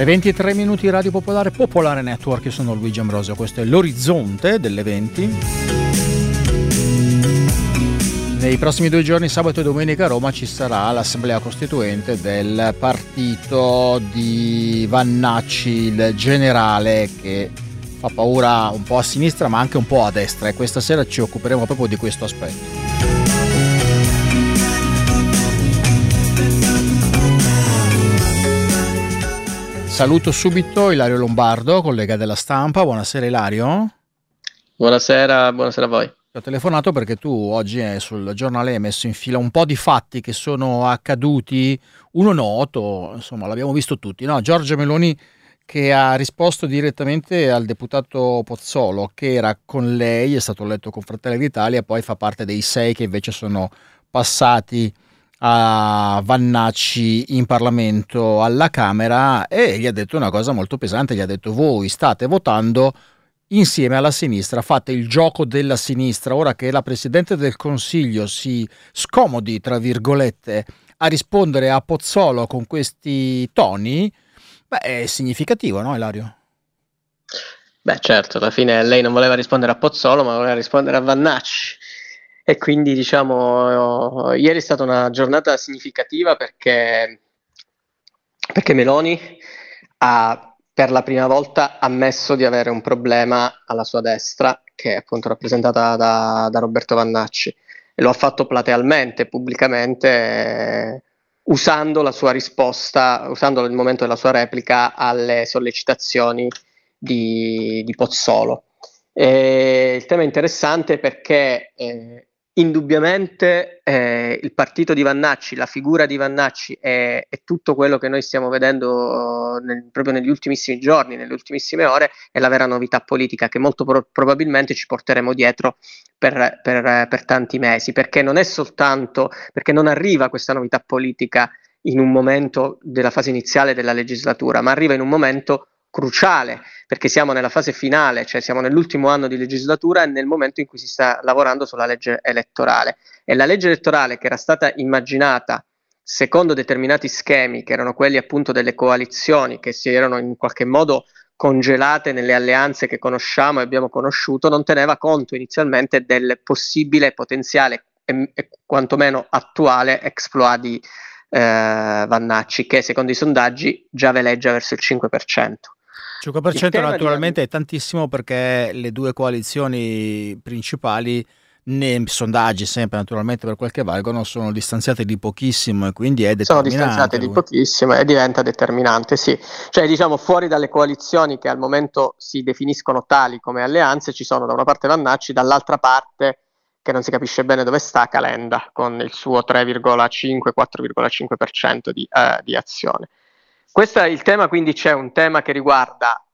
Le 23 minuti Radio Popolare, Popolare Network. Io sono Luigi Ambrosio, questo è l'orizzonte delle 20. Nei prossimi 2 giorni, sabato e domenica, a Roma ci sarà l'assemblea costituente del partito di Vannacci, il generale, che fa paura un po' a sinistra ma anche un po' a destra, e questa sera ci occuperemo proprio di questo aspetto. Saluto subito Ilario Lombardo, collega della Stampa. Buonasera Ilario. Buonasera a voi. Ti ho telefonato perché tu oggi sul giornale hai messo in fila un po' di fatti che sono accaduti, uno noto, insomma l'abbiamo visto tutti, no? Giorgia Meloni che ha risposto direttamente al deputato Pozzolo, che era con lei, è stato eletto con Fratelli d'Italia, e poi fa parte dei 6 che invece sono passati a Vannacci in Parlamento alla Camera, e gli ha detto una cosa molto pesante. Gli ha detto: voi state votando insieme alla sinistra, fate il gioco della sinistra. Ora che la Presidente del Consiglio si scomodi, tra virgolette, a rispondere a Pozzolo con questi toni, beh, è significativo, no Ilario? Beh, certo, alla fine lei non voleva rispondere a Pozzolo ma voleva rispondere a Vannacci. E quindi ieri è stata una giornata significativa perché Meloni ha per la prima volta ammesso di avere un problema alla sua destra, che è appunto rappresentata da Roberto Vannacci, e lo ha fatto platealmente, pubblicamente, usando la sua risposta, usando il momento della sua replica alle sollecitazioni di Pozzolo. Il tema è interessante perché indubbiamente il partito di Vannacci, la figura di Vannacci è tutto quello che noi stiamo vedendo proprio negli ultimissimi giorni, nelle ultimissime ore, è la vera novità politica che molto probabilmente ci porteremo dietro per tanti mesi, perché non è soltanto perché non arriva questa novità politica in un momento della fase iniziale della legislatura, ma arriva in un momento cruciale, perché siamo nella fase finale, cioè siamo nell'ultimo anno di legislatura e nel momento in cui si sta lavorando sulla legge elettorale. E la legge elettorale, che era stata immaginata secondo determinati schemi, che erano quelli appunto delle coalizioni, che si erano in qualche modo congelate nelle alleanze che conosciamo e abbiamo conosciuto, non teneva conto inizialmente del possibile, potenziale e quantomeno attuale exploit di Vannacci, che secondo i sondaggi già veleggia verso il 5%. 5% naturalmente è tantissimo, perché le due coalizioni principali, nei sondaggi sempre naturalmente per quel che valgono, sono distanziate di pochissimo, e quindi è determinante. Sono distanziate di pochissimo e diventa determinante, sì. Cioè, diciamo, fuori dalle coalizioni che al momento si definiscono tali come alleanze, ci sono da una parte Vannacci, dall'altra parte, che non si capisce bene dove sta, Calenda, con il suo 3,5-4,5% di azione. Questo è il tema, quindi c'è un tema che riguarda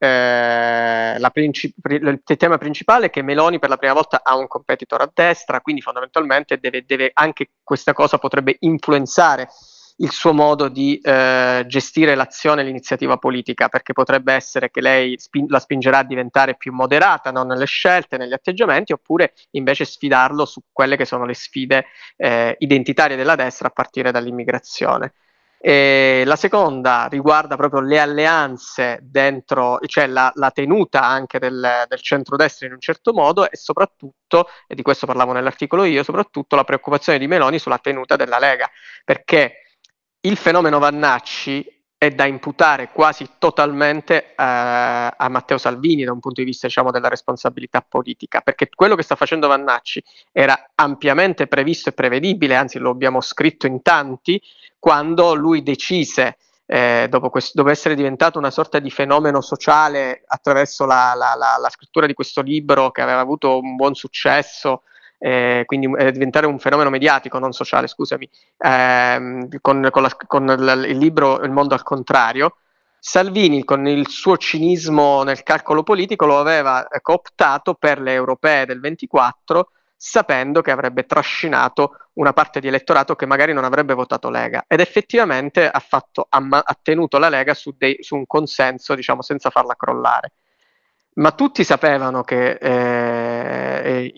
il tema principale, che Meloni per la prima volta ha un competitor a destra, quindi fondamentalmente deve anche questa cosa potrebbe influenzare il suo modo di gestire l'azione e l'iniziativa politica, perché potrebbe essere che lei la spingerà a diventare più moderata, non nelle scelte, negli atteggiamenti, oppure invece sfidarlo su quelle che sono le sfide identitarie della destra, a partire dall'immigrazione. E la seconda riguarda proprio le alleanze dentro, cioè la tenuta anche del centrodestra in un certo modo, e soprattutto, e di questo parlavo nell'articolo io, soprattutto la preoccupazione di Meloni sulla tenuta della Lega, perché il fenomeno Vannacci è da imputare quasi totalmente a Matteo Salvini da un punto di vista, diciamo, della responsabilità politica, perché quello che sta facendo Vannacci era ampiamente previsto e prevedibile, anzi lo abbiamo scritto in tanti, quando lui decise, dopo essere diventato una sorta di fenomeno sociale attraverso la scrittura di questo libro che aveva avuto un buon successo, quindi diventare un fenomeno mediatico, non sociale, scusami, con il libro Il mondo al contrario. Salvini, con il suo cinismo nel calcolo politico, lo aveva cooptato per le europee del 24, sapendo che avrebbe trascinato una parte di elettorato che magari non avrebbe votato Lega, ed effettivamente ha tenuto la Lega su un consenso, diciamo, senza farla crollare. Ma tutti sapevano che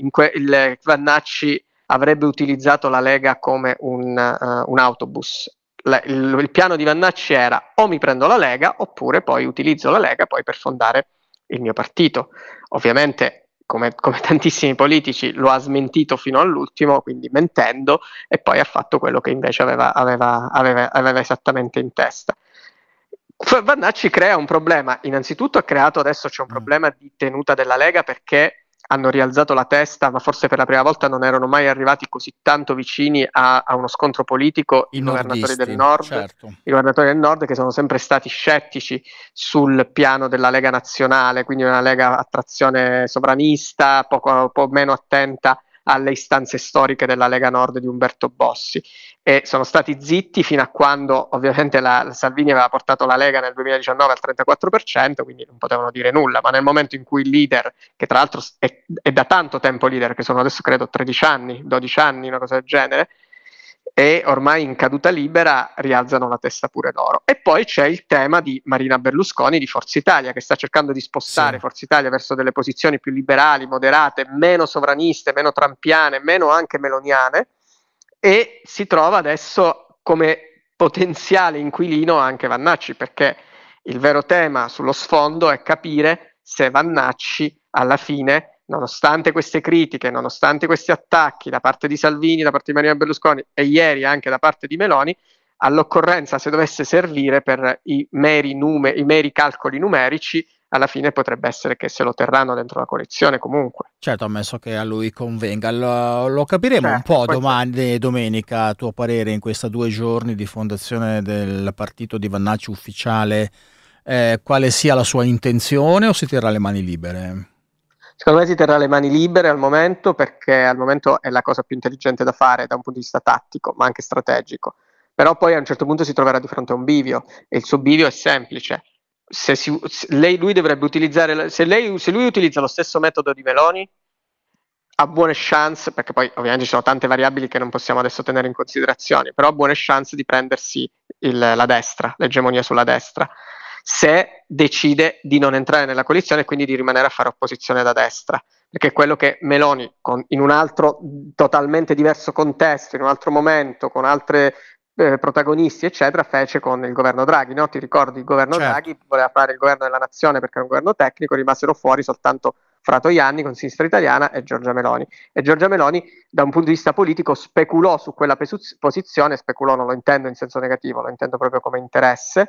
il Vannacci avrebbe utilizzato la Lega come un autobus, il piano di Vannacci era: o mi prendo la Lega oppure poi utilizzo la Lega poi per fondare il mio partito. Ovviamente, come tantissimi politici, lo ha smentito fino all'ultimo, quindi mentendo, e poi ha fatto quello che invece aveva esattamente in testa. Vannacci crea un problema. Innanzitutto adesso c'è un problema di tenuta della Lega, perché hanno rialzato la testa, ma forse per la prima volta non erano mai arrivati così tanto vicini a uno scontro politico i governatori del Nord, certo. I governatori del Nord, che sono sempre stati scettici sul piano della Lega nazionale, quindi una Lega a trazione sovranista, po' meno attenta alle istanze storiche della Lega Nord di Umberto Bossi, e sono stati zitti fino a quando ovviamente Salvini aveva portato la Lega nel 2019 al 34%, quindi non potevano dire nulla. Ma nel momento in cui il leader, che tra l'altro è da tanto tempo leader, che sono adesso credo 13 anni, 12 anni, una cosa del genere, e ormai in caduta libera, rialzano la testa pure loro. E poi c'è il tema di Marina Berlusconi di Forza Italia, che sta cercando di spostare Forza Italia verso delle posizioni più liberali, moderate, meno sovraniste, meno trampiane, meno anche meloniane, e si trova adesso come potenziale inquilino anche Vannacci, perché il vero tema sullo sfondo è capire se Vannacci alla fine, nonostante queste critiche, nonostante questi attacchi da parte di Salvini, da parte di Maria Berlusconi e ieri anche da parte di Meloni, all'occorrenza, se dovesse servire per i meri calcoli numerici, alla fine potrebbe essere che se lo terranno dentro la coalizione comunque. Certo, ammesso che a lui convenga. Lo capiremo un po' domani, domenica, a tuo parere, in questi 2 giorni di fondazione del partito di Vannacci ufficiale, quale sia la sua intenzione, o si terrà le mani libere? Secondo me si terrà le mani libere al momento, perché al momento è la cosa più intelligente da fare da un punto di vista tattico, ma anche strategico. Però poi a un certo punto si troverà di fronte a un bivio, e il suo bivio è semplice. Lui dovrebbe utilizzare, se lui utilizza lo stesso metodo di Meloni, ha buone chance, perché poi ovviamente ci sono tante variabili che non possiamo adesso tenere in considerazione, però ha buone chance di prendersi la destra, l'egemonia sulla destra, se decide di non entrare nella coalizione e quindi di rimanere a fare opposizione da destra, perché è quello che Meloni, in un altro totalmente diverso contesto, in un altro momento, con altre protagonisti eccetera, fece con il governo Draghi, no? Ti ricordi il governo Draghi voleva fare il governo della nazione perché era un governo tecnico, rimasero fuori soltanto Fratoianni con Sinistra Italiana e Giorgia Meloni, da un punto di vista politico speculò su quella posizione, speculò non lo intendo in senso negativo, lo intendo proprio come interesse,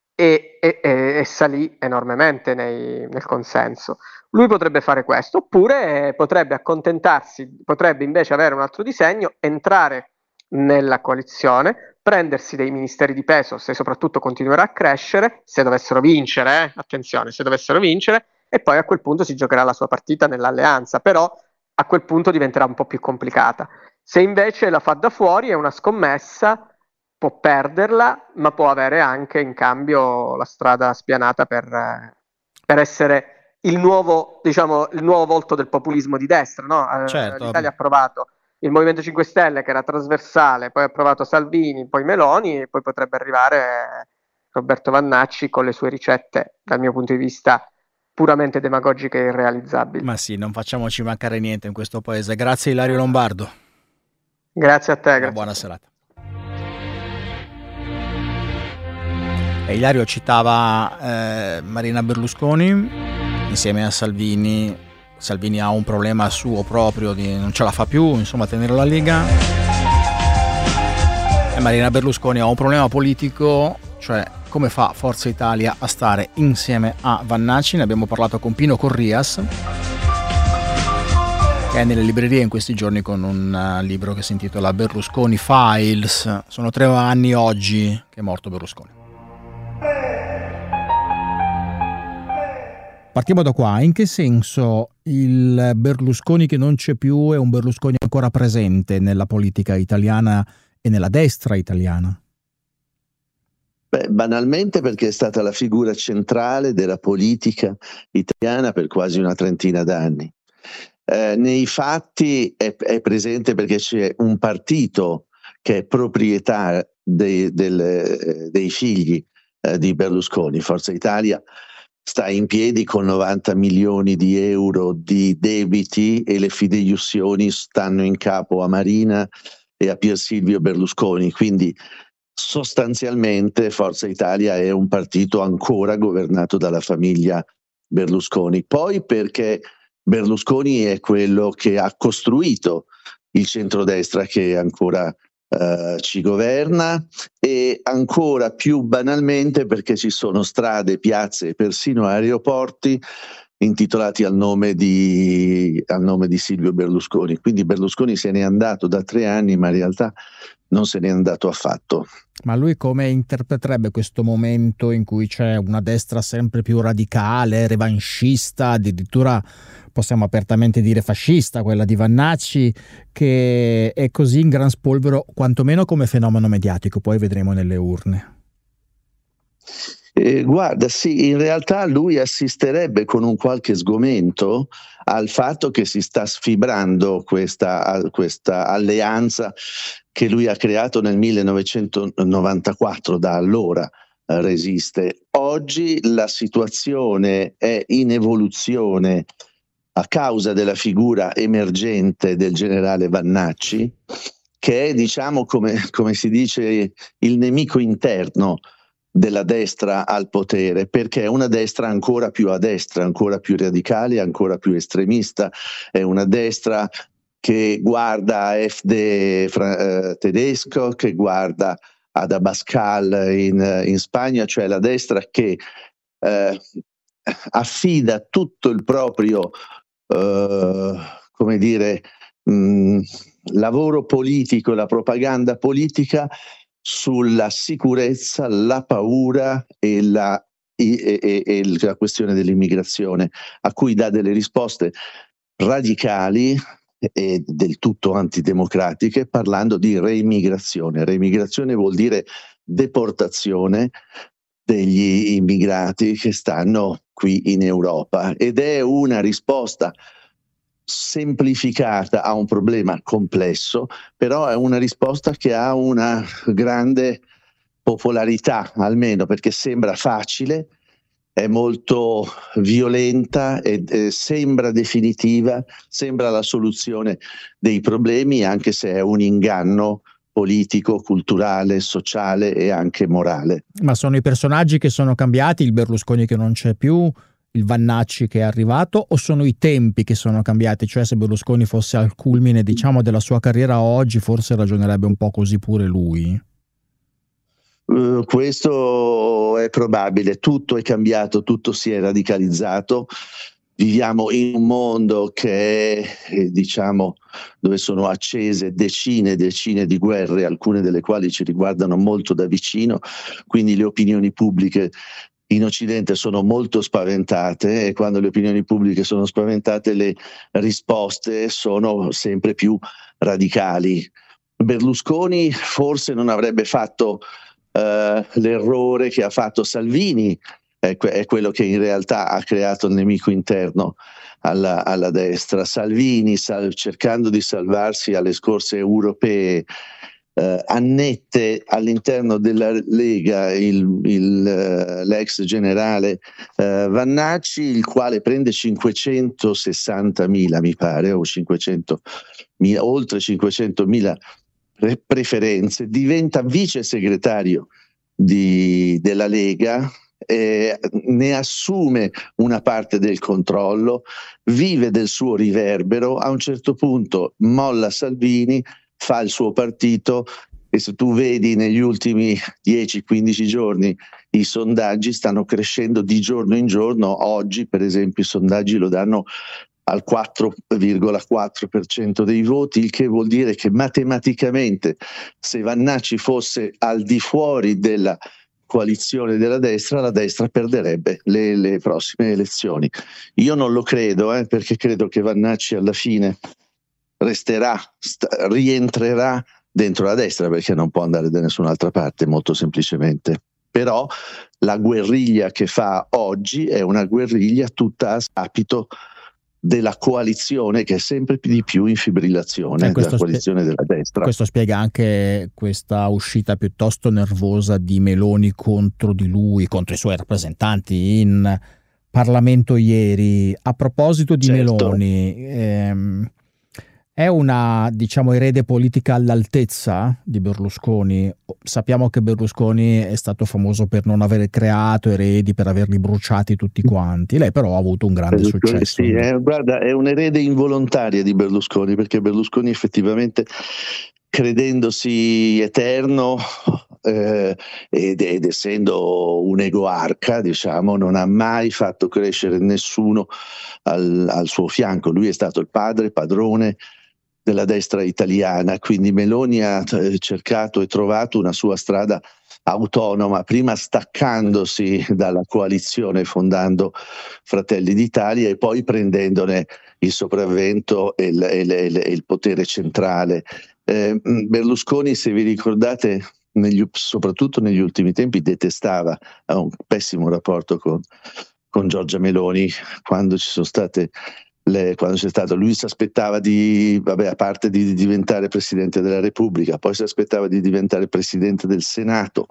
e salì enormemente nel consenso. Lui potrebbe fare questo, oppure potrebbe accontentarsi, potrebbe invece avere un altro disegno, entrare nella coalizione, prendersi dei ministeri di peso se soprattutto continuerà a crescere, se dovessero vincere, attenzione, se dovessero vincere, e poi a quel punto si giocherà la sua partita nell'alleanza, però a quel punto diventerà un po' più complicata. Se invece la fa da fuori è una scommessa, può perderla, ma può avere anche in cambio la strada spianata per essere il nuovo volto del populismo di destra, no? Certo. L'Italia ha provato il Movimento 5 Stelle, che era trasversale, poi ha provato Salvini, poi Meloni, e poi potrebbe arrivare Roberto Vannacci con le sue ricette, dal mio punto di vista, puramente demagogiche e irrealizzabili. Ma sì, non facciamoci mancare niente in questo paese. Grazie Ilario Lombardo. Grazie a te. Grazie. Buona serata. Ilario citava Marina Berlusconi insieme a Salvini. Salvini ha un problema suo proprio, non ce la fa più, insomma, a tenere la Lega. E Marina Berlusconi ha un problema politico, cioè come fa Forza Italia a stare insieme a Vannacci. Ne abbiamo parlato con Pino Corrias, che è nelle librerie in questi giorni con un libro che si intitola Berlusconi Files. Sono 3 anni oggi che è morto Berlusconi. Partiamo da qua. In che senso il Berlusconi che non c'è più è un Berlusconi ancora presente nella politica italiana e nella destra italiana? Banalmente perché è stata la figura centrale della politica italiana per quasi una trentina d'anni. Nei fatti è presente perché c'è un partito che è proprietà dei figli di Berlusconi. Forza Italia sta in piedi con 90 milioni di euro di debiti e le fideiussioni stanno in capo a Marina e a Pier Silvio Berlusconi, quindi sostanzialmente Forza Italia è un partito ancora governato dalla famiglia Berlusconi. Poi perché Berlusconi è quello che ha costruito il centrodestra che ancora ci governa, e ancora più banalmente perché ci sono strade, piazze e persino aeroporti intitolati al nome di Silvio Berlusconi. Quindi Berlusconi se n'è andato da 3 anni, ma in realtà non se n'è andato affatto. Ma lui come interpreterebbe questo momento in cui c'è una destra sempre più radicale, revanchista, addirittura possiamo apertamente dire fascista, quella di Vannacci, che è così in gran spolvero, quantomeno come fenomeno mediatico, poi vedremo nelle urne? Guarda, sì, in realtà lui assisterebbe con un qualche sgomento al fatto che si sta sfibrando questa alleanza che lui ha creato nel 1994, da allora resiste. Oggi la situazione è in evoluzione a causa della figura emergente del generale Vannacci, che è, diciamo, come si dice, il nemico interno della destra al potere, perché è una destra ancora più a destra, ancora più radicale, ancora più estremista, è una destra che guarda a AfD tedesco, che guarda ad Abascal in Spagna, cioè la destra che affida tutto il proprio lavoro politico, la propaganda politica sulla sicurezza, la paura e la questione dell'immigrazione, a cui dà delle risposte radicali e del tutto antidemocratiche, parlando di reimmigrazione. Reimmigrazione vuol dire deportazione degli immigrati che stanno qui in Europa, ed è una risposta semplificata a un problema complesso, però è una risposta che ha una grande popolarità, almeno perché sembra facile, è molto violenta e sembra definitiva, sembra la soluzione dei problemi, anche se è un inganno politico, culturale, sociale e anche morale. Ma sono i personaggi che sono cambiati, il Berlusconi che non c'è più, il Vannacci che è arrivato, o sono i tempi che sono cambiati? Cioè, se Berlusconi fosse al culmine, diciamo, della sua carriera oggi, forse ragionerebbe un po' così pure lui? Questo è probabile, tutto è cambiato, tutto si è radicalizzato. Viviamo in un mondo che è, diciamo, dove sono accese decine e decine di guerre, alcune delle quali ci riguardano molto da vicino, quindi le opinioni pubbliche in Occidente sono molto spaventate, e quando le opinioni pubbliche sono spaventate le risposte sono sempre più radicali. Berlusconi forse non avrebbe fatto l'errore che ha fatto Salvini, è quello che in realtà ha creato il nemico interno alla destra. Salvini, cercando di salvarsi alle scorse europee, annette all'interno della Lega l'ex generale Vannacci, il quale prende 560.000, mi pare, o 500.000, oltre 500.000 preferenze, diventa vice segretario della Lega, ne assume una parte del controllo, vive del suo riverbero, a un certo punto molla Salvini, fa il suo partito, e se tu vedi negli ultimi 10-15 giorni i sondaggi stanno crescendo di giorno in giorno. Oggi per esempio i sondaggi lo danno al 4,4% dei voti, il che vuol dire che matematicamente, se Vannacci fosse al di fuori della coalizione della destra, la destra perderebbe le prossime elezioni. Io non lo credo, perché credo che Vannacci alla fine rientrerà dentro la destra, perché non può andare da nessun'altra parte, molto semplicemente. Però la guerriglia che fa oggi è una guerriglia tutta a scapito della coalizione, che è sempre di più in fibrillazione, della coalizione della destra. Questo spiega anche questa uscita piuttosto nervosa di Meloni contro di lui, contro i suoi rappresentanti in Parlamento ieri. A proposito di Meloni, È una, diciamo, erede politica all'altezza di Berlusconi? Sappiamo che Berlusconi è stato famoso per non aver creato eredi, per averli bruciati tutti quanti. Lei però ha avuto un grande successo. Sì, guarda, è un'erede involontaria di Berlusconi, perché Berlusconi effettivamente, credendosi eterno ed essendo un egoarca, diciamo, non ha mai fatto crescere nessuno al suo fianco. Lui è stato il padrone della destra italiana, quindi Meloni ha cercato e trovato una sua strada autonoma, prima staccandosi dalla coalizione, fondando Fratelli d'Italia, e poi prendendone il sopravvento e il potere centrale. Berlusconi, se vi ricordate, soprattutto negli ultimi tempi, detestava, ha un pessimo rapporto con Giorgia Meloni. Quando ci sono state quando c'è stato, lui si aspettava a parte di diventare Presidente della Repubblica, poi si aspettava di diventare Presidente del Senato,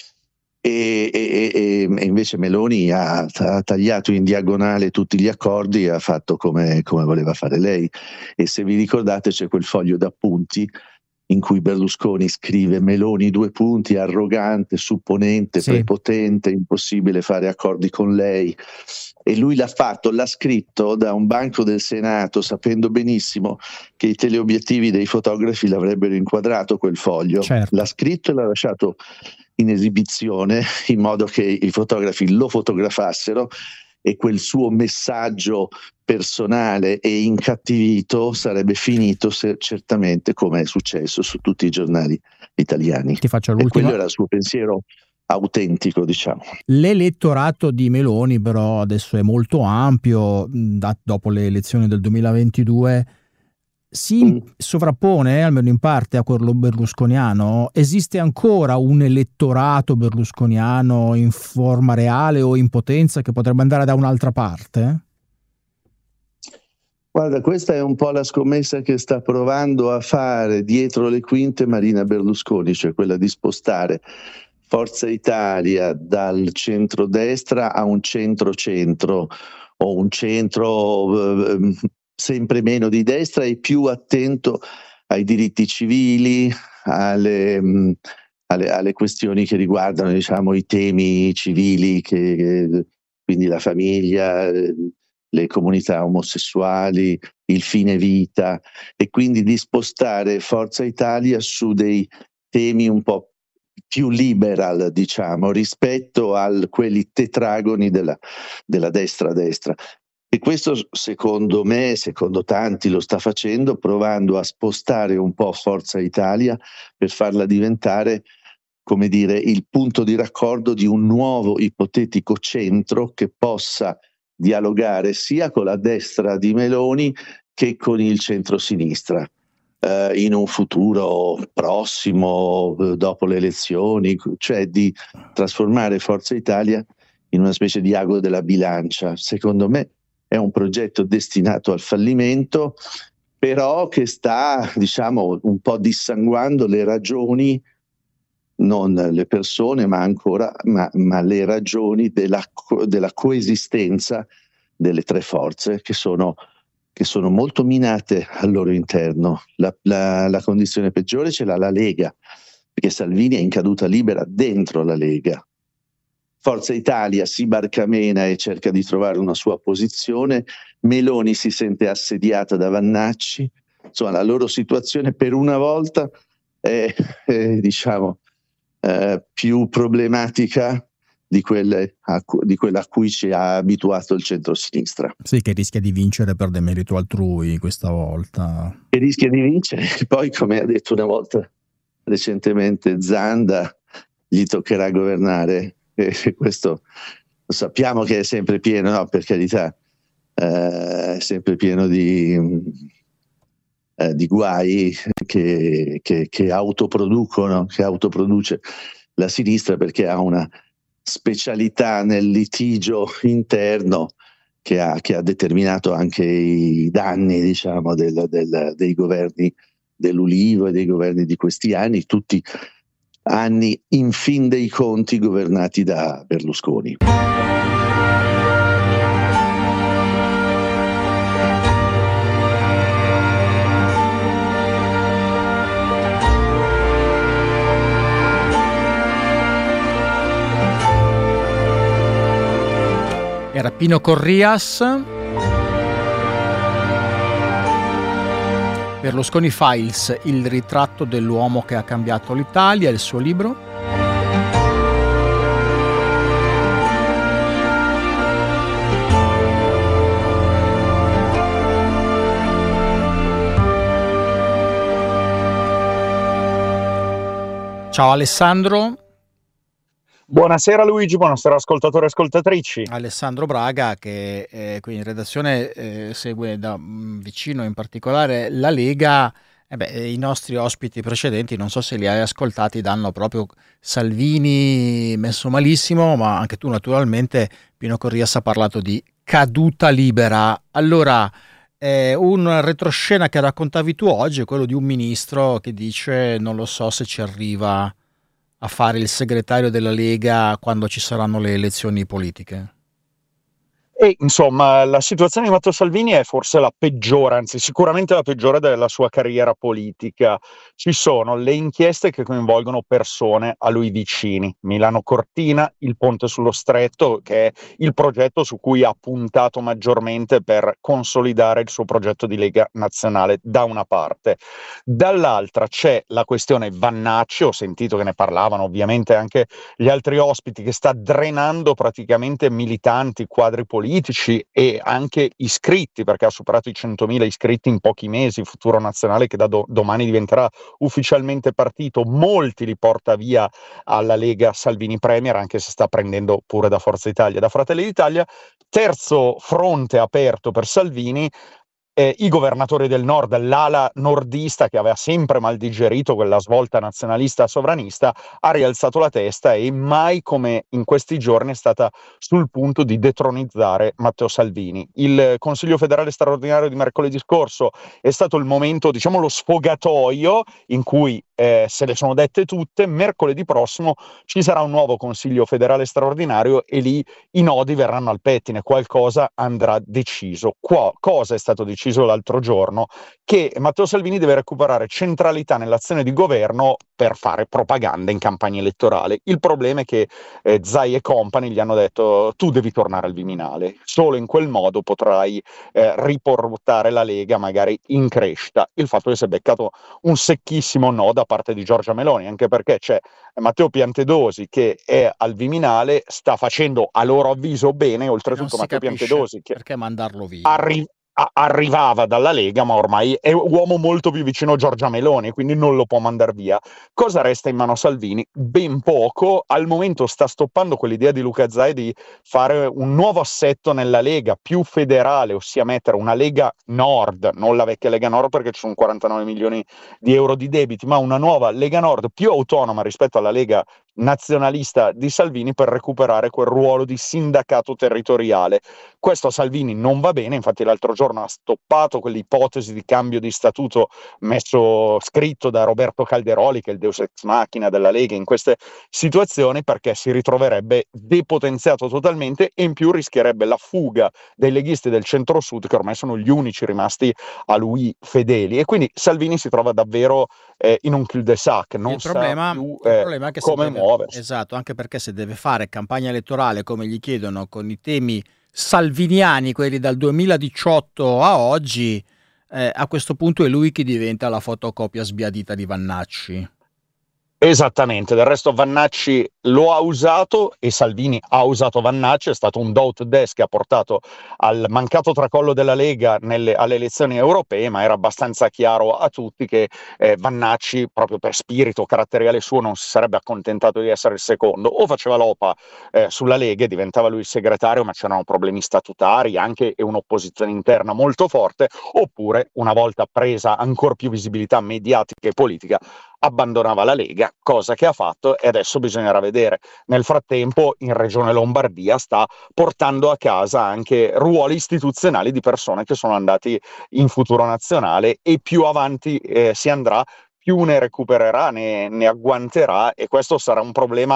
e invece Meloni ha tagliato in diagonale tutti gli accordi e ha fatto come voleva fare lei. E se vi ricordate, c'è quel foglio d'appunti in cui Berlusconi scrive: Meloni, arrogante, supponente, sì, prepotente, impossibile fare accordi con lei. E lui l'ha scritto da un banco del Senato, sapendo benissimo che i teleobiettivi dei fotografi l'avrebbero inquadrato quel foglio. Certo. L'ha scritto e l'ha lasciato in esibizione, in modo che i fotografi lo fotografassero, e quel suo messaggio personale e incattivito sarebbe finito certamente, come è successo su tutti i giornali italiani. Ti faccio l'ultima. E quello era il suo pensiero autentico, diciamo. L'elettorato di Meloni però adesso è molto ampio, dopo le elezioni del 2022 si sovrappone almeno in parte a quello berlusconiano. Esiste ancora un elettorato berlusconiano in forma reale o in potenza che potrebbe andare da un'altra parte? Guarda, questa è un po' la scommessa che sta provando a fare dietro le quinte Marina Berlusconi, cioè quella di spostare Forza Italia dal centrodestra a un centro-centro, o un centro sempre meno di destra e più attento ai diritti civili, alle questioni che riguardano, diciamo, i temi civili, quindi la famiglia, le comunità omosessuali, il fine vita, e quindi di spostare Forza Italia su dei temi un po' più liberal, diciamo, rispetto a quelli tetragoni della destra. E questo, secondo me, secondo tanti, lo sta facendo, provando a spostare un po' Forza Italia per farla diventare, come dire, il punto di raccordo di un nuovo ipotetico centro che possa dialogare sia con la destra di Meloni che con il centro-sinistra. In un futuro prossimo, dopo le elezioni, cioè di trasformare Forza Italia in una specie di ago della bilancia. Secondo me è un progetto destinato al fallimento, però che sta, diciamo, un po' dissanguando le ragioni, non le persone, ma le ragioni della coesistenza delle tre forze, che sono molto minate al loro interno. La condizione peggiore ce l'ha la Lega, perché Salvini è in caduta libera dentro la Lega. Forza Italia si barcamena e cerca di trovare una sua posizione, Meloni si sente assediata da Vannacci. Insomma, la loro situazione per una volta è diciamo, più problematica di quella a cui ci ha abituato il centro-sinistra. Sì, che rischia di vincere per demerito altrui questa volta. Che rischia di vincere, poi, come ha detto una volta recentemente Zanda, gli toccherà governare, e questo lo sappiamo che è sempre pieno, no, per carità, è sempre pieno di guai che autoproduce la sinistra, perché ha una specialità nel litigio interno che ha determinato anche i danni, diciamo, dei governi dell'Ulivo e dei governi di questi anni, tutti anni in fin dei conti governati da Berlusconi. Pino Corrias. Berlusconi Files, il ritratto dell'uomo che ha cambiato l'Italia, il suo libro. Ciao Alessandro. Buonasera Luigi, buonasera ascoltatori e ascoltatrici. Alessandro Braga che qui in redazione segue da vicino in particolare la Lega. I nostri ospiti precedenti, non so se li hai ascoltati, danno proprio Salvini messo malissimo, ma anche tu naturalmente. Pino Corrias ha parlato di caduta libera. Allora, un retroscena che raccontavi tu oggi è quello di un ministro che dice non lo so se ci arriva a fare il segretario della Lega quando ci saranno le elezioni politiche. E insomma, la situazione di Matteo Salvini è forse la peggiore, anzi sicuramente la peggiore della sua carriera politica. Ci sono le inchieste che coinvolgono persone a lui vicini. Milano Cortina, il ponte sullo Stretto, che è il progetto su cui ha puntato maggiormente per consolidare il suo progetto di Lega Nazionale da una parte. Dall'altra c'è la questione Vannacci, ho sentito che ne parlavano ovviamente anche gli altri ospiti, che sta drenando praticamente militanti, quadri politici e anche iscritti, perché ha superato i 100.000 iscritti in pochi mesi. Futuro Nazionale, che da domani diventerà ufficialmente partito, molti li porta via alla Lega Salvini Premier, anche se sta prendendo pure da Forza Italia, da Fratelli d'Italia. Terzo fronte aperto per Salvini, i governatori del nord, l'ala nordista che aveva sempre mal digerito quella svolta nazionalista sovranista, ha rialzato la testa e mai come in questi giorni è stata sul punto di detronizzare Matteo Salvini. Il Consiglio federale straordinario di mercoledì scorso è stato il momento, diciamo, lo sfogatoio in cui se le sono dette tutte. Mercoledì prossimo ci sarà un nuovo Consiglio federale straordinario e lì i nodi verranno al pettine, qualcosa andrà deciso. Cosa è stato deciso l'altro giorno? Che Matteo Salvini deve recuperare centralità nell'azione di governo per fare propaganda in campagna elettorale. Il problema è che Zai e compagni gli hanno detto: tu devi tornare al Viminale, solo in quel modo potrai riportare la Lega magari in crescita. Il fatto è che si è beccato un secchissimo no da parte di Giorgia Meloni, anche perché c'è Matteo Piantedosi che è al Viminale, sta facendo a loro avviso bene, oltretutto Matteo Piantedosi che perché mandarlo via arrivava dalla Lega, ma ormai è uomo molto più vicino a Giorgia Meloni, quindi non lo può mandare via. Cosa resta in mano a Salvini? Ben poco. Al momento sta stoppando quell'idea di Luca Zai di fare un nuovo assetto nella Lega, più federale, ossia mettere una Lega Nord, non la vecchia Lega Nord perché ci sono 49 milioni di euro di debiti, ma una nuova Lega Nord più autonoma rispetto alla Lega nazionalista di Salvini, per recuperare quel ruolo di sindacato territoriale. Questo a Salvini non va bene, infatti l'altro giorno ha stoppato quell'ipotesi di cambio di statuto scritto da Roberto Calderoli, che è il deus ex machina della Lega in queste situazioni, perché si ritroverebbe depotenziato totalmente e in più rischierebbe la fuga dei leghisti del centro-sud, che ormai sono gli unici rimasti a lui fedeli, e quindi Salvini si trova davvero in un cul-de-sac, non sa più il problema è che come muoversi. Esatto, anche perché se deve fare campagna elettorale come gli chiedono con i temi salviniani, quelli dal 2018 a oggi, a questo punto è lui che diventa la fotocopia sbiadita di Vannacci. Esattamente, del resto Vannacci lo ha usato e Salvini ha usato Vannacci, è stato un do ut des che ha portato al mancato tracollo della Lega alle elezioni europee, ma era abbastanza chiaro a tutti che Vannacci, proprio per spirito caratteriale suo, non si sarebbe accontentato di essere il secondo, o faceva l'OPA sulla Lega e diventava lui il segretario, ma c'erano problemi statutari anche e un'opposizione interna molto forte, oppure una volta presa ancora più visibilità mediatica e politica abbandonava la Lega, cosa che ha fatto, e adesso bisognerà vedere. Nel frattempo in Regione Lombardia sta portando a casa anche ruoli istituzionali di persone che sono andati in Futuro Nazionale, e più avanti si andrà più ne recupererà, ne agguanterà, e questo sarà un problema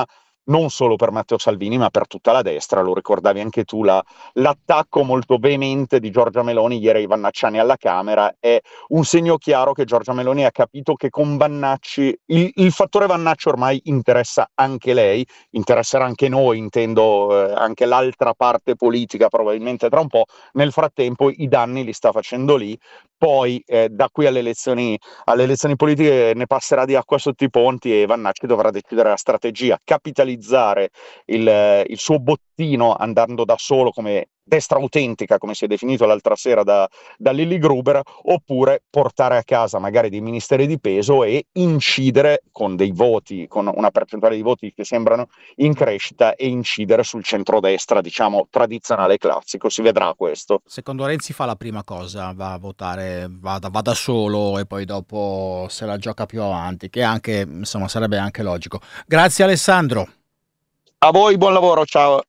non solo per Matteo Salvini ma per tutta la destra. Lo ricordavi anche tu, l'attacco molto veemente di Giorgia Meloni ieri ai Vannacciani alla Camera è un segno chiaro che Giorgia Meloni ha capito che con Vannacci il fattore Vannacci ormai interessa anche lei, interesserà anche noi, intendo anche l'altra parte politica probabilmente tra un po'. Nel frattempo i danni li sta facendo lì, poi da qui alle elezioni politiche ne passerà di acqua sotto i ponti e Vannacci dovrà decidere la strategia: capitalizzare il suo bottino andando da solo come destra autentica, come si è definito l'altra sera da Lilli Gruber, oppure portare a casa magari dei ministeri di peso e incidere con dei voti, con una percentuale di voti che sembrano in crescita, e incidere sul centrodestra, diciamo, tradizionale classico. Si vedrà questo. Secondo Renzi fa la prima cosa, va a votare, va da solo e poi dopo se la gioca più avanti, che anche, insomma, sarebbe anche logico. Grazie Alessandro. A voi, buon lavoro, ciao.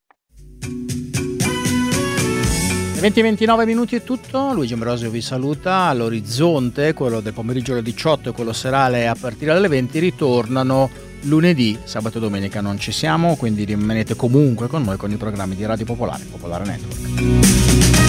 20-29 minuti è tutto, Luigi Ambrosio vi saluta. L'Orizzonte, quello del pomeriggio alle 18 e quello serale a partire dalle 20, ritornano lunedì, sabato e domenica non ci siamo, quindi rimanete comunque con noi con i programmi di Radio Popolare, Popolare Network.